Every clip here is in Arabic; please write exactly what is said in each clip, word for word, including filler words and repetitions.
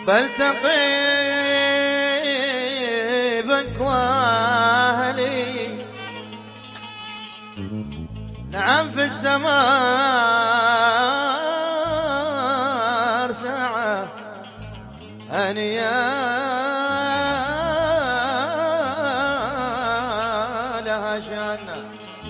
بلتقي بك واهلي نعم في السمار ساعة هنيا لها شأنها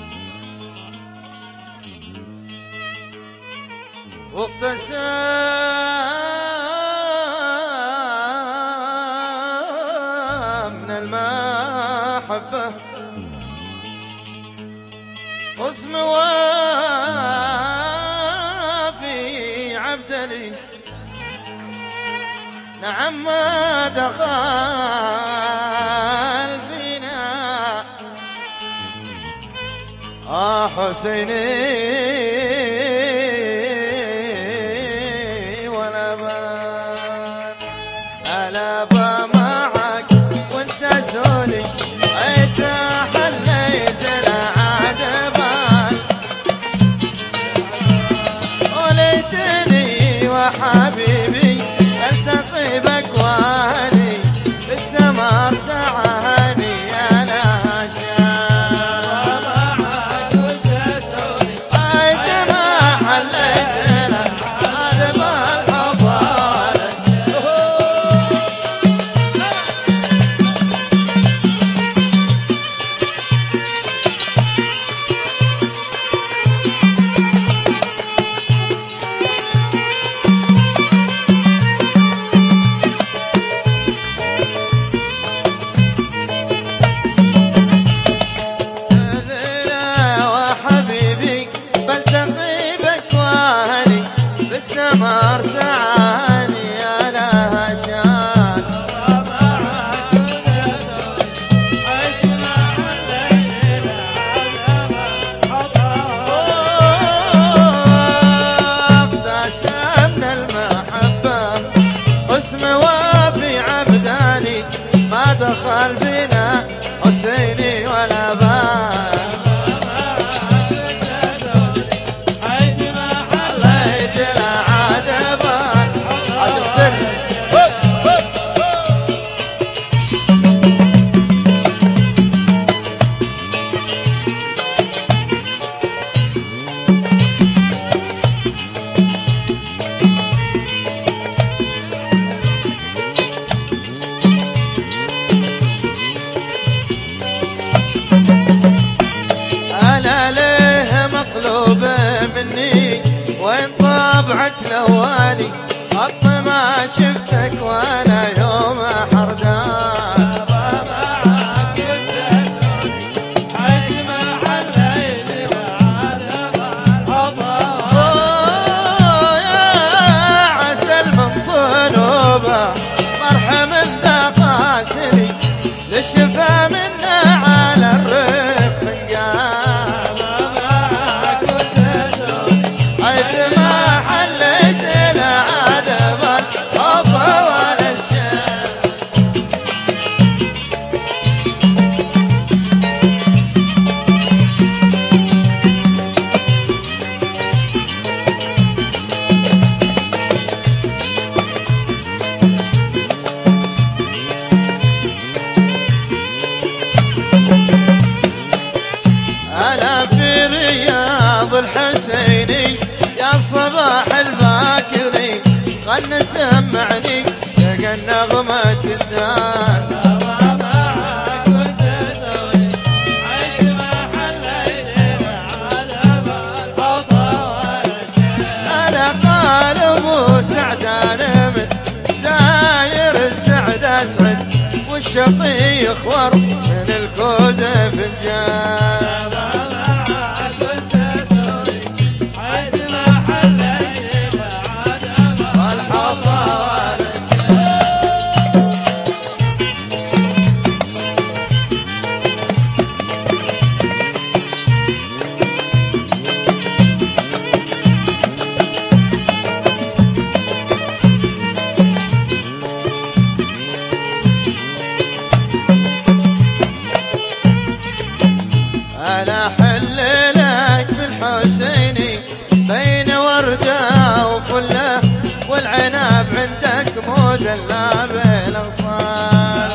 واقتسمنا المحبة قسم وافي عبدلي نعم ما دخل فينا آه حسيني ولا بان ألا با معك وانت سوني أيت حليت العاد بال وليتني وحبيبي التقي بك واني بالسمار ساعة هنية لها شان معك وانت سوني أيت ما حليت العاد بال السمار سعاني يا لها شان معك حيث ما حليت العالم اقتسمنا المحبة قسم وافي عبداني ما دخل فينا حسيني ولا بان مني وين طبعك لوالي خط ما شفتك ولا يوم حردان معك حيث ما حليت العالم الحضار يا عسل من طنوبه مرحم ذا قاسلي للشفا منا على الريق فنجان الحسيني يا صباح الباكري غن سمعني شق النغمة الدار معك وانت سوي حيث ما حليت العالم الحطة انا قالب سعدان من ساير السعد اسعد والشقي يخور من الكوز فنجان ألا ذلا بالاغصان.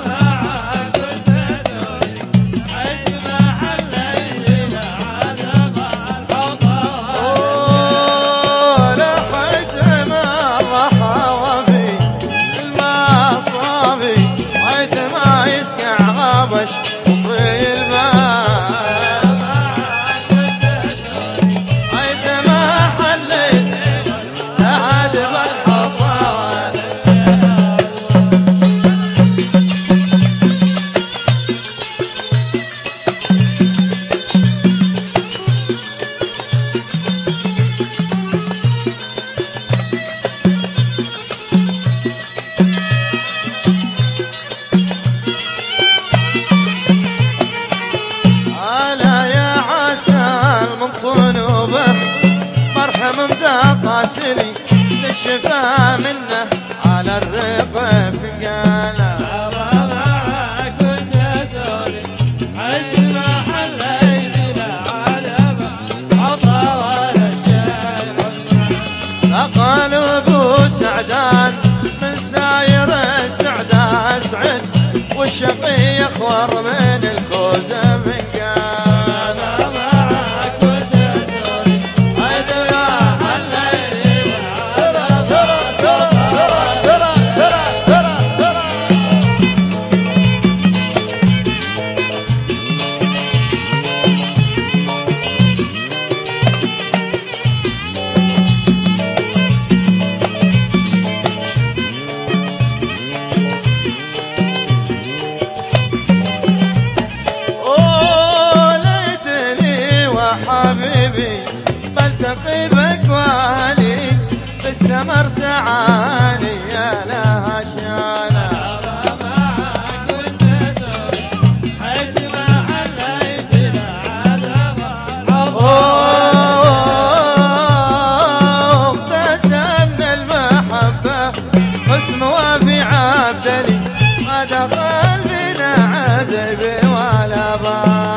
قاسلي للشفا منه على الرق فقاله. معك كنت اسولف حيث ما حليتنا عذاب عطا ولا الشيء. فقال ابو سعدان من ساير السعداء اسعد والشقي يخور من الخوز فقاله. بلتقي بك والي بالسمر سعاني يا لها شانه. معك كنت اسولف حيث ما حليتنا عذاب اغتسمنا المحبه قسم وفي عبدلي ما دخل بنا عزبي ولا بار.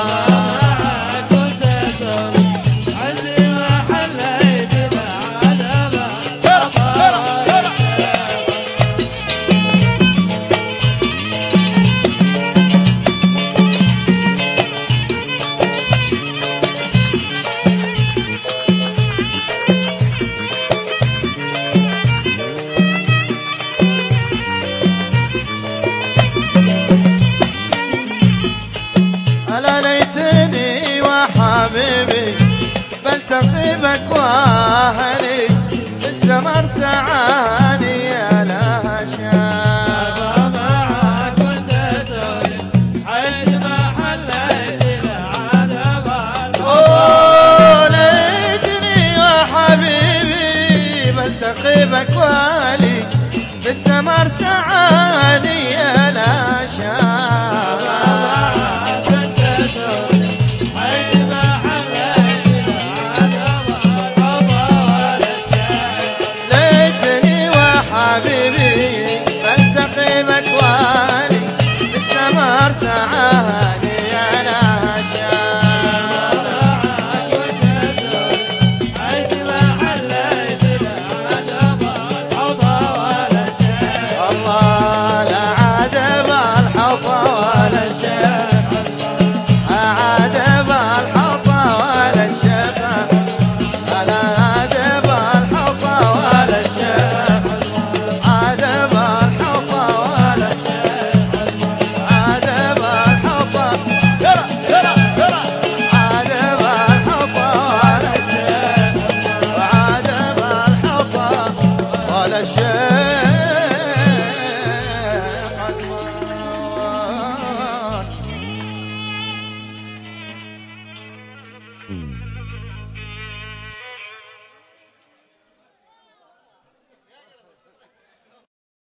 ألا ليتني وحبيبي بلتقي بك واهلي بالسمر سعادة